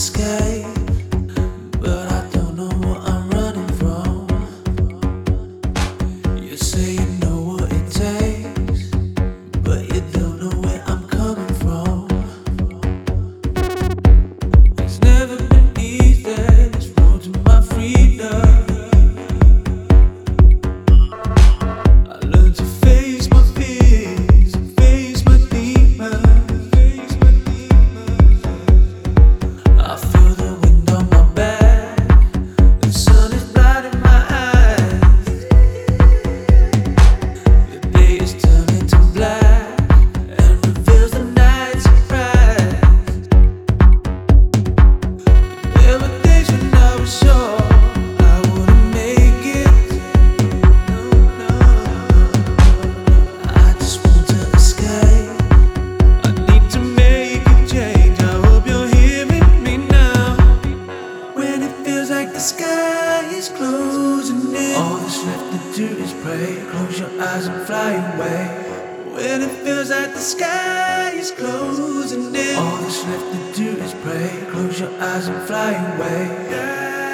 escape, but I don't know what I'm running from. You say you know what it takes, but you don't know where I'm coming from. It's never been easy, this road to my freedom. I learned to face my fears and face my demons. I feel the wind on my back, the sun is blinding my eyes. The day is turning to black and reveals the night's surprise. There were days when I was sure I wouldn't make it. No, I just want to escape. I need to make a change. I hope you're hearing me now. When it feels like the sky is closing in, all that's left to do is pray. Close your eyes and fly away. When it feels like the sky is closing in, all that's left to do is pray. Close your eyes and fly away.